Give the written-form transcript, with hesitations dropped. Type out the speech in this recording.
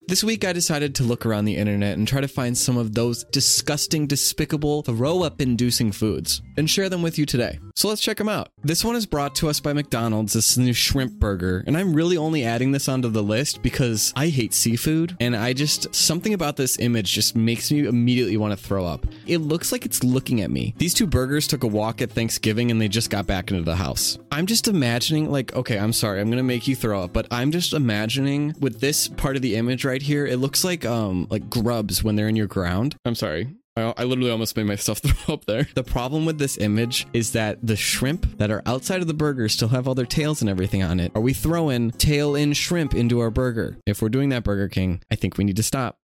This week I decided to look around the internet and try to find some of those disgusting, despicable, throw-up inducing foods and share them with you today. So let's check them out. This one is brought to us by McDonald's, this new shrimp burger, and I'm really only adding this onto the list because I hate seafood, and something about this image just makes me immediately want to throw up. It looks like it's looking at me. These two burgers took a walk at Thanksgiving and they just got back into the house. I'm just imagining, like, okay, I'm sorry, I'm gonna make you throw up, but I'm just imagining with this part of the image right here, it looks like grubs when they're in your ground. I'm sorry. I literally almost made myself throw up there. The problem with this image is that the shrimp that are outside of the burger still have all their tails and everything on it. Are we throwing tail-in shrimp into our burger? If we're doing that, Burger King, I think we need to stop.